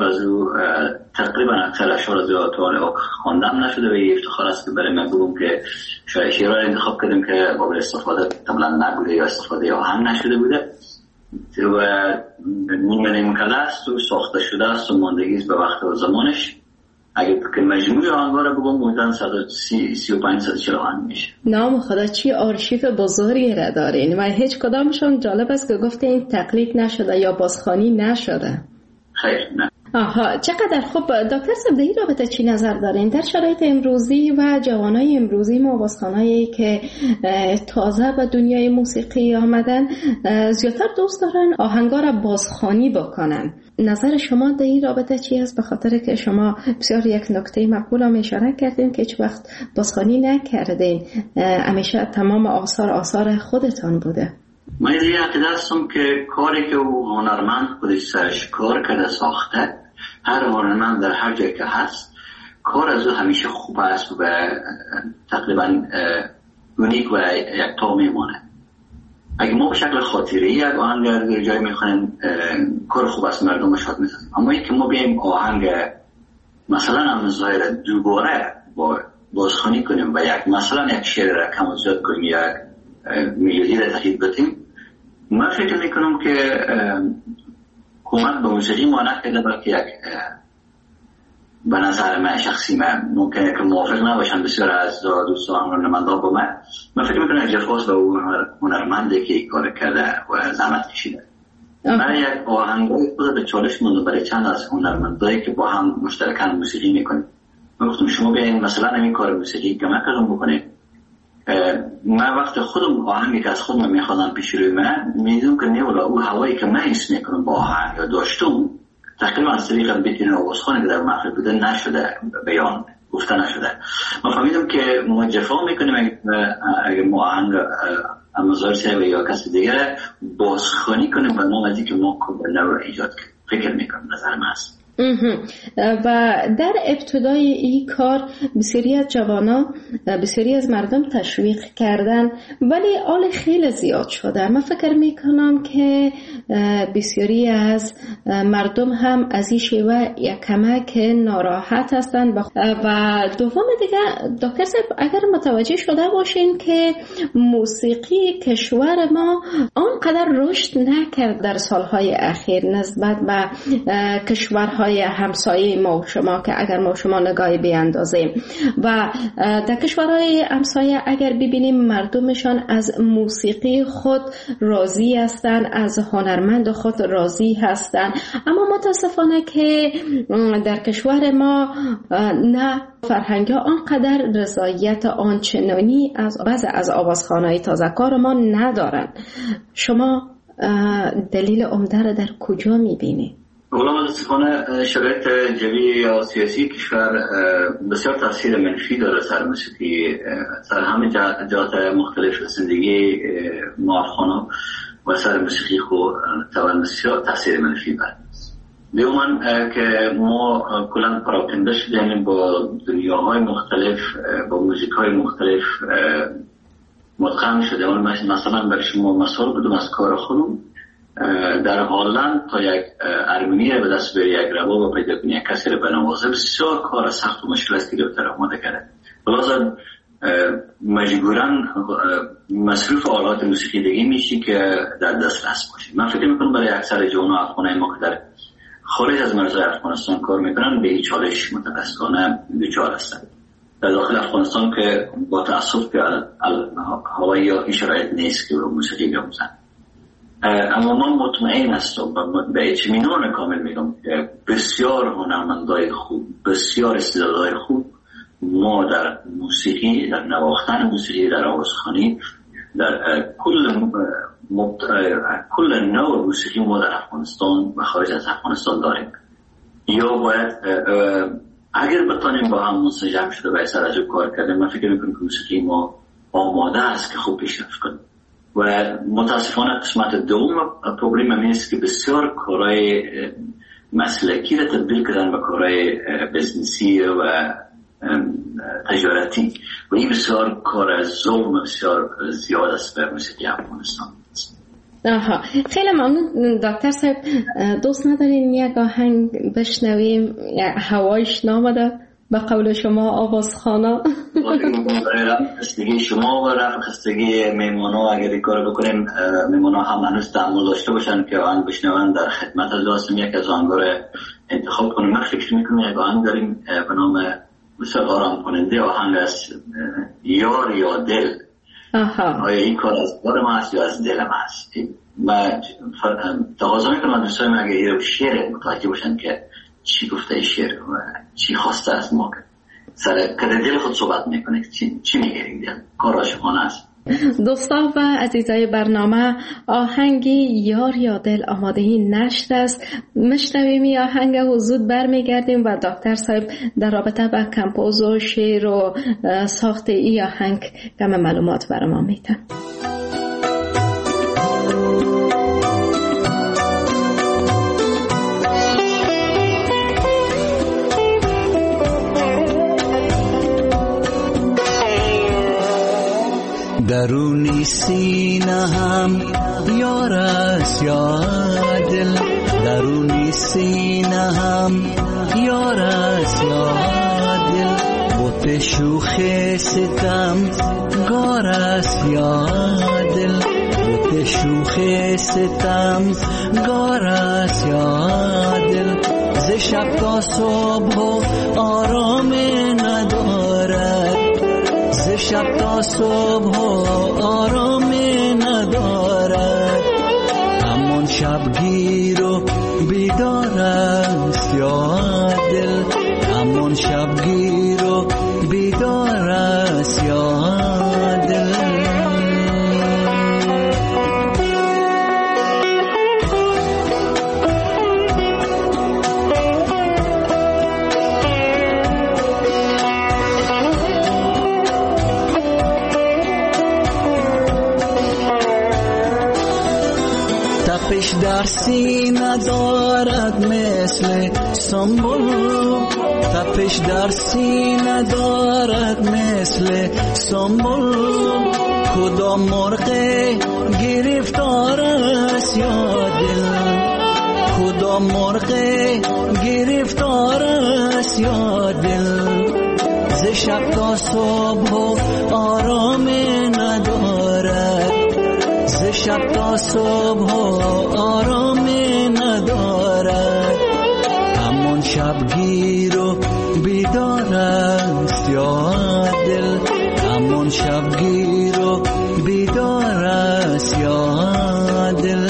اشعار از تا خواندم نشده و یه افتخار است که برای من بگم که شاید شعرها انتخاب کردیم که قابل استفاده قبلا نبوده یا استفاده آهنگ نشده بوده و نیمه کله است و ساخته شده است و ماندگی است به وقت و زمانش. اگه که مجموع آهنگا رو بگم بودن 135-140 آهنگ میشه. نام خدا چی آرشیف بزرگی را دارین و هیچ کدامشون جالب است که گفته این تقلید نشده یا بازخوانی نشده. خیر نه. آها، چقدر خوب. دکتر صاحب در این رابطه چی نظر دارین؟ در شرایط امروزی و جوانای امروزی ما بازخوانایی که تازه به دنیای موسیقی آمدن زیادتر دوست دارن آهنگا را بازخوانی بکنن. نظر شما در این رابطه چی است؟ به خاطر که شما بسیار یک نکته مقبول هم اشاره کردین که هیچ وقت بازخوانی نکردین، همیشه تمام آثار خودتان بوده. من دیگه عقیده هستم که کاری که هنرمند خودش سرش کار کرده ساخته، هر هنرمند در هر جایی که هست کار از او همیشه خوب است و تقریبا اونیک و یکتا میمونه. اگه ما به شکل خاطری یک آهنگ در جای میخونیم کار خوب است، مردم شاد میسازیم. اما این که ما بیاییم آهنگ مثلا هم ظاهر دوباره بازخوانی کنیم و مثلا یک شعر را کم و زیاد کنیم یا میلودی را تغییر بدیم، من فکر میکنم که کمک به موسیقی ما نکرده، بلکه یک به نظر من شخصی من ممکنه که موافق نباشم بسیار از دوستان هنرمندان با من فکر میکنم جفاس به اون هنرمنده که این کار کرده و زحمت کشیده. من یک آهنگای خود به چالش موندم برای چند از هنرمندایی که با هم مشترکاً موسیقی میکنیم. من گفتم شما بیاین مثلا این کار موسیقی کمک کنم بکنید. من وقت خودم آهنگی که از خودم میخوادم پیش روی من میدونم که نیولا او هوایی که من حس میکنم با آهنگ یا داشتم تقریبا از طریق بیتین آوازخوانی که در محفل بوده نشده، بیان گفته نشده. ما فهمیدم که ما جفا میکنیم اگر ما آهنگ امازار صاحب یا کسی دیگر بازخوانی کنیم به نام ازی که ما نو را ایجاد کنیم. فکر میکنم نظر من است. و در ابتدای این کار بسیاری از جوانا، بسیاری از مردم تشویق کردن، ولی آل خیلی زیاد شده. من فکر میکنم که بسیاری از مردم هم از این شیوه یک کمک ناراحت هستند. و دوم دیگه دکتر صاحب اگر متوجه شده باشین که موسیقی کشور ما آنقدر رشد نکرد در سالهای اخیر نسبت به کشورهای همسایه ما و شما، که اگر ما شما نگاهی بیاندازیم و در کشورهای همسایه اگر ببینیم مردمشان از موسیقی خود راضی هستند، از هنرمند خود راضی هستند، اما متاسفانه که در کشور ما نه فرهنگ آنقدر رضایت آنچنانی از بعضی از آوازخوان‌های تازه‌کار ما ندارن. شما دلیل عمده را در کجا می‌بینید؟ اولا متاسفانه شرایط جوی یا سیاسی کشور بسیار تاثیر منفی داره سر موسیقی، سر همه جهات مختلف زندگی ما افغانا و سر موسیقی خود بسیار تاثیر منفی داره. دوما که ما کلا پراکنده شدیم با دنیاهای مختلف، با موزیک‌های مختلف مدغم شده. مثلا برای شما مثال بدم از کار خودم، در هالند تا یک ارمنی به دست بری، یک رباب پیدا کنی، یک کسی رو بنوازه، بسیار کار سخت و مشکل است که دکتر آماده کرده. لازم مجبوراً مصروف آلات موسیقی دیگه میشی که در دسترس باشی. من فکر میکنم برای اکثر جوانان افغانای ما که در خارج از مرزهای افغانستان کار میکنن به این چالش متاسفانه دچار هستند. در داخل افغانستان که با تأسف که هوایی یا این شرایط نیست که موسیقی بیاموزن. اما من مطمئن هستم و به اطمینان کامل میگم که بسیار هنرمندای خوب، بسیار استعدادهای خوب ما در موسیقی، در نواختن موسیقی، در آوازخوانی، در کل نوع موسیقی ما در افغانستان و خارج از افغانستان داریم. یا باید اگر بتانیم با هم منسجم شده و توجه کار کردیم، من فکر میکنم که موسیقی ما آماده است که خوب پیشرفت کنه. و متاسفانه قسمت دوم پروبلم هم است که بسیار کارهای مسلکی را تبدیل کردن به کارهای بزنسی و تجارتی و این بسیار کار ظلم بسیار زیاد است به موسیقی افغانستان. آها، خیلی ممنون دکتر صاحب. دوست ندارین یک آهنگ بشنویم؟ هوایش نامده به قول شما آوازخانه. خستگی شما و رفع خستگی میمونا اگر این کار بکنیم، میمونا هم هنوز تحمل داشته باشن که آهنگ بشنون در خدمت از لازم یک از آهنگا رو انتخاب کنیم. من فکر میکنم یک آهنگ داریم به نام بسیار آرام کننده، آهنگ از یار یا دل. آیا این کار از دل ما است یا از دل ما است؟ و تقاضا میکنم دوستای من اگر یه شعر متوجه باشن که چی گفته شعر و چی خواسته از ما، سر کده دل خود صحبت میکنه، چی میگه این دل، کار عاشقانه است. دوستان و عزیزای برنامه، آهنگی یار یا دل آمادهی نشت است. مشنویم این آهنگ و زود برمیگردیم و دکتر صاحب در رابطه با کمپوز و شعر و ساخت این آهنگ کم معلومات برای ما میتن. درونی سینه هم یار است یا دل، درونی سینه هم یار است یا دل، بوت شوخ ستم گار است یا دل، بوت شوخ ستم گار است یا دل، ز شب تا صبح آرام ندارد، ز شب تا صبح آرام ندارد، همون شبگیر و بیدار است یا دل، همون شبگیر و بیدار است یا دل. تپش در سینه دارد مثل سنبل، تپش در سینه دارد مثل سنبل، کدام مرغ گرفتار است یا دل، کدام مرغ گرفتار است یا دل، ز شب تا صبح آرام ندارد، ز شب تا صبح آرام ندارد، همون شبگیر و بیدار است یا دل، همون شبگیر و بیدار است یا دل.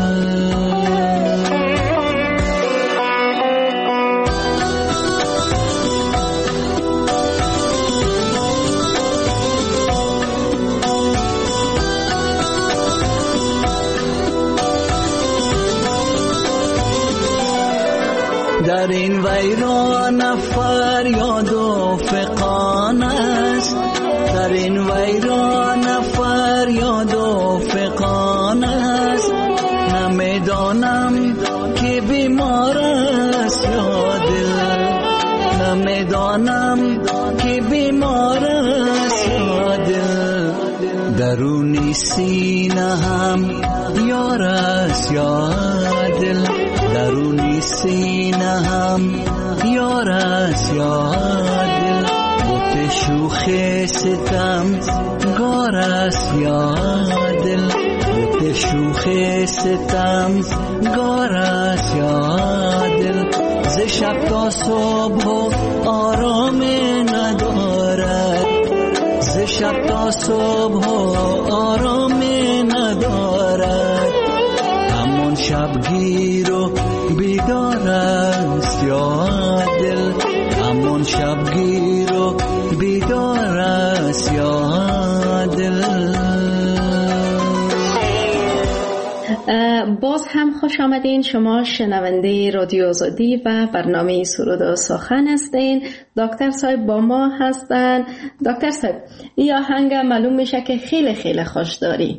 در این ویران فریاد و فغان است، در این ویران فریاد و فغان است، نمیدانم که بیمار است یا دل، نمیدانم که بیمار است یا دل، درونی سینه هم یار است یا دل، درونی سینه هم یار است یا دل، بوت شوخ ستم گار است یا دل، بوت شوخ ستم گار است یا دل، ز شب تا صبح آرام ندارد، ز شب تا صبح آرام ندارد، همون شبگیر و بیدار است یا دل، همون شبگیر و بیدار است یا دل. باز هم خوش آمدین. شما شنونده رادیو آزادی و برنامه سرود و سخن هستین. دکتر صاحب با ما هستن. دکتر صاحب این آهنگ معلوم میشه که خیلی خیلی خوش داری.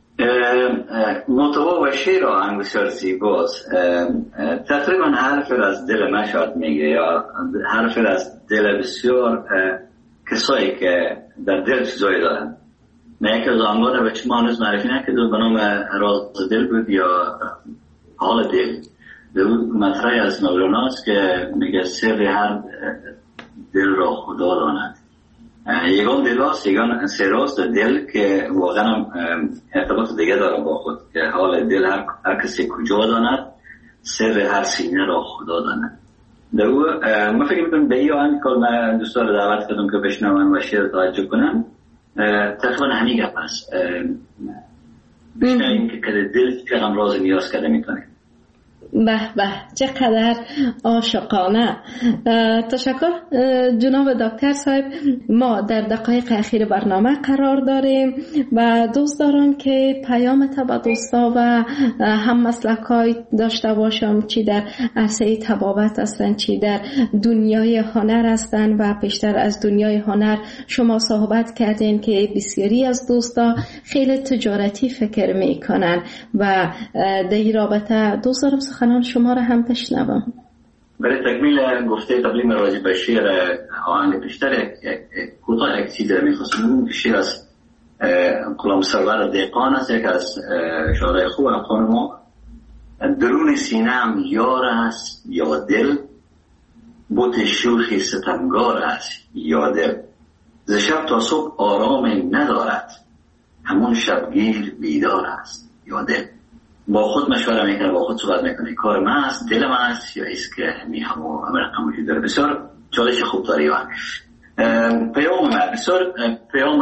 مطابق و شعر آهنگ بسیار زیباست. تقریبا حرف از دل من شاید میگه یا حرف از دل بسیار کسایی که در دل چیزایی دارن. من یکی از آهنگا رو به شما هنوز معرفی نکردم به نام راز دل بود یا حال دل. مطرح از مولاناست که میگه سر هر دل را خدا داند. یگان دل هاست، یگان سراست دل که واقعا ارتباط دیگه داره با خود که حال دل هر کسی کجا داند، سر هر سینه را خدا داند. من فکر میکنم به این آهنگ که من دوستان رو دعوت کردم که بشنون و شعر توجه کنم تقریبا همین گپ هست. بشنویم که دل چقدر راز نیاز کرده میکنه. به به چقدر عاشقانه. تشکر جناب دکتر صاحب. ما در دقایق اخیر برنامه قرار داریم و دوست دارم که پیامت با دوستا و هم مسلکای داشته باشم، چی در عرصه طبابت هستن چی در دنیای هنر هستن و پیشتر از دنیای هنر شما صحبت کردین که بسیاری از دوستا خیلی تجارتی فکر میکنن و در این رابطه دوست دارم سخنان شما را هم بشنوم. برای تکمیل گفته قبلی راجع به شعر آهنگ پیشتر کوتاه یک چیز می‌خواستم. شعر از غلام سرور دهقان است، یک از شاعرای خوب افغان ما. درون سینه‌ام یار است یا دل، بت شوخی ستمگار است یا دل. ز شب تا صبح آرام ندارد، همون شبگیر بیدار است یا دل. با خود مشوره میکنه، با خود صحبت میکنه. کار من است، دل من است یا ایست که میخوام و رقم وجود داره. بسیار چالش خوب داری. پیام من بسیار پیام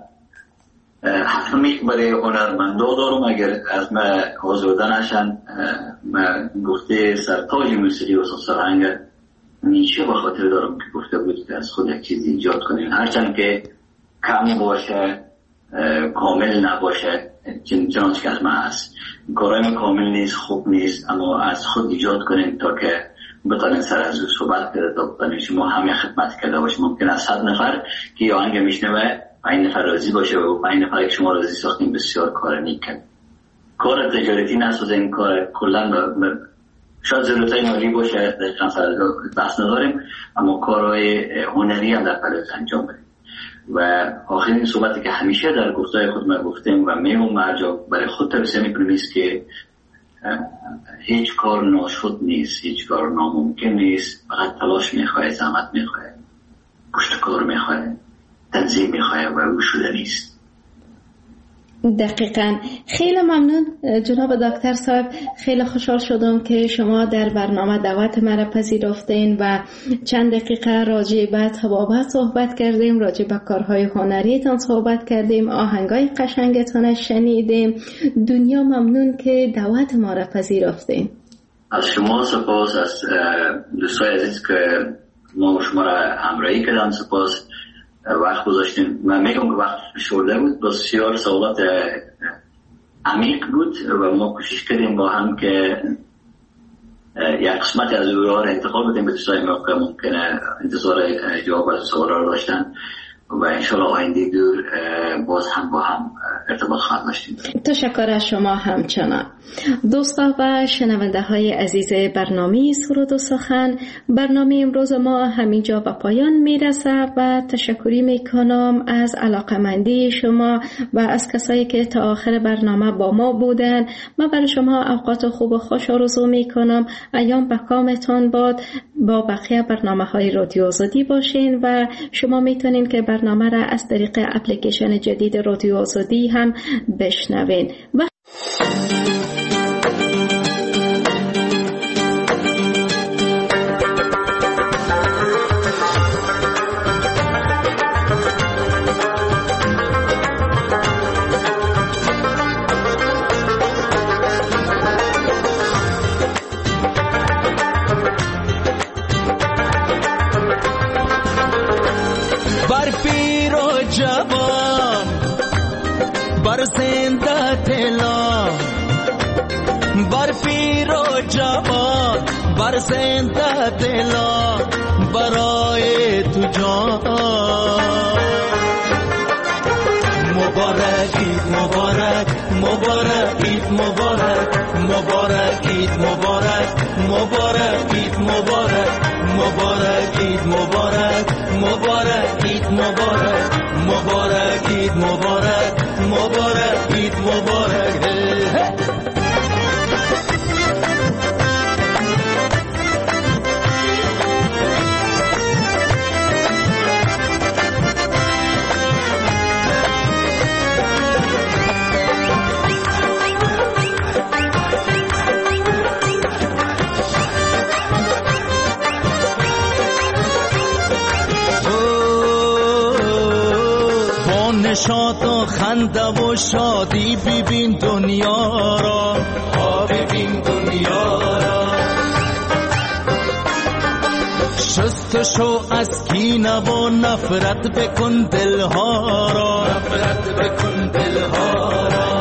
همیشه برای هنرمندا دارم. اگر از من آزرده نشن، من گفته سرتاج موسیقی و سرهنگ میشه به خاطر دارم که گفته بود که از خود یک چیز ایجاد کنیم، هرچند که کم باشه، کامل نباشه، چنانچه که از من هست. کارهای کامل نیست، خوب نیست، اما از خود ایجاد کنیم تا که بتانیم سر از او صحبت کرده، تا بتانیم شما همه خدمت کرده باشیم. ممکن است 100 نفر که یه آهنگ میشنوه 5 نفر راضی باشه و 5 نفر که شما راضی ساختیم بسیار کار نیک کرد. کار تجارتی نسازه، این کار کلا شاید ضرورتای مالی باشه، دقیقا سر بحث نداریم، اما کارهای هنری هم در پرز انجام بدیم. و آخرین صحبتی که همیشه در گفتای خود ما گفتیم و میمون مرجع برای خود توصیه میکنیم است که هیچ کار ناشد نیست، هیچ کار ناممکن نیست، فقط تلاش میخواه، زحمت میخواه، پشت کار میخواه، تنظیم میخواه و او شده نیست. دقیقاً. خیلی ممنون جناب دکتر صاحب. خیلی خوشحال شدم که شما در برنامه دعوت مرا پذیرفتین و چند دقیقه راجع به طبابت صحبت کردیم، راجع به کارهای هنریتان صحبت کردیم، آهنگای قشنگتان شنیدیم. دنیا ممنون که دعوت ما را پذیرفتین. از شما سپاس، از دوستای عزیز که ما شما را همراهی کردن سپاس. وقت گذاشتیم. من میگم که وقت شورده بود، بسیار سوالات عمیق بود و ما کوشش کردیم با هم که یک قسمت از او را انتخاب بدیم به دوستای ما که ممکنه انتظار جواب از سوال را داشتن و انشاءالله آینده دور باز هم با هم ارتباط خواهد داشتیم. تشکر از شما همچنان. دوستا و شنونده های عزیز برنامه سرود و سخن، برنامه امروز ما همینجا به پایان میرسه و تشکری میکنم از علاقمندی شما و از کسایی که تا آخر برنامه با ما بودن. من برای شما اوقات خوب و خوش آرزو میکنم. ایام به کامتان باد. با بقیه برنامه های رادیو آزادی باشین و شما میتونین که برنامه را از طریق اپلیکیشن جدید رادیو آزادی هم بشنوین. بر پیر و جوان، بر زنده تلا جوان بر زنده دلا برای تو جان. مبارک عید مبارک، مبارک عید مبارک، مبارک عید مبارک، مبارک عید مبارک، مبارک عید مبارک، مبارک عید مبارک، مبارک عید مبارک، مبارک عید مبارک. شاد و خنده و شادی ببین دنیا را، ببین دنیا را. شستشو از کینه و نفرت بکن دلها را، نفرت بکن دلها را.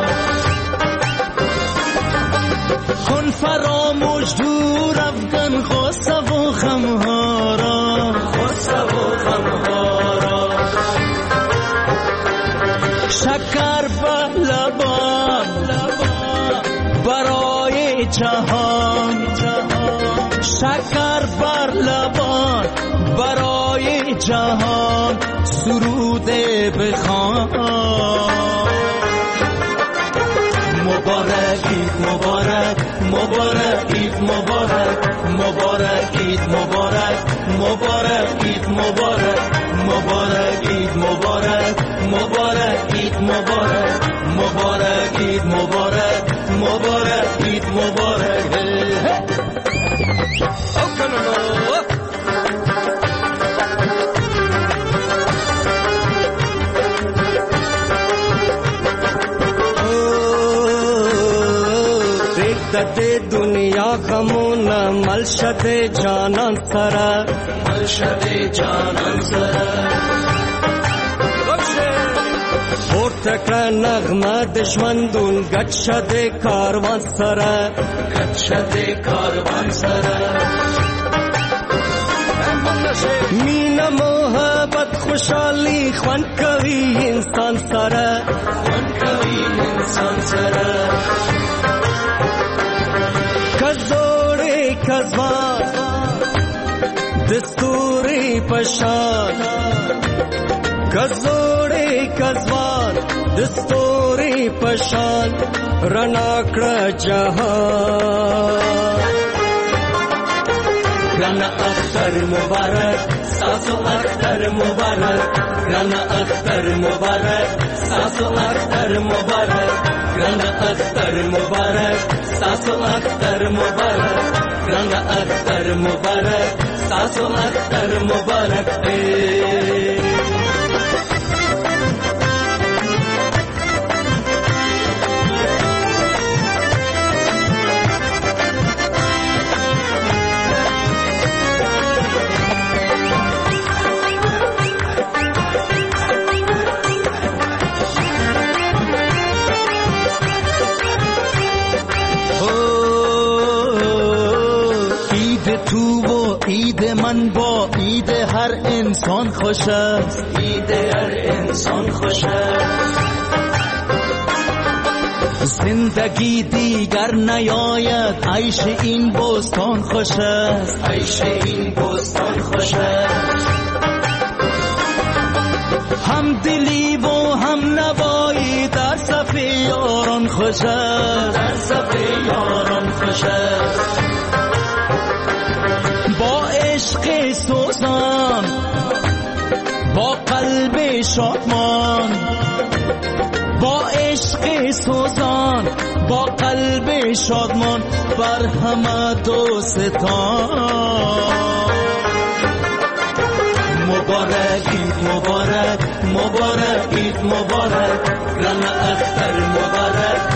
کن فراموش دور افغان غصه و غمها را، غصه و غمها را. شکر به لبان برای جهان، شکر بر لبان برای جهان، سرود بخوان. مبارک عید مبارک، مبارک عید مبارک، مبارک عید مبارک، مبارک عید مبارک، مبارک عید مبارک، مبارک عید مبارک، مبارک عید مبارک، مبارک عید مبارک. دته دنیا غمونه مل شده جانان سره، مل شده جانان سره. پورته نغمه دشمندون گچ شده کاروان سره، گچ شده کاروان سره. مینه محبت خوشحالی خوان کوي انسان سره، خوان کوي انسان سره. کزوڑی کزوان دستوری پشان، کزوڑی کزوان دستوری پشان، رناکڑ جہان. رانا اختر مبارک، ساسو اختر مبارک، رانا اختر مبارک، ساسو اختر مبارک، رانا اختر مبارک، ساسو اختر مبارک، رانا اختر مبارک، ساسو اختر مبارک. عید من با عید هر انسان خوش است، عید هر انسان خوش است. زندگی دیگر نیاید، عیش این بستان خوش است، عیش این بستان خوش است. هم دلی و هم نوایی در صف یاران خوش است، در صف یاران خوش است. با عشق سوزان، با قلب شادمان، با عشق سوزان، با قلب شادمان، بر همه دوستان. مبارک عید مبارک، مبارک عید مبارک، رانا اختر مبارک،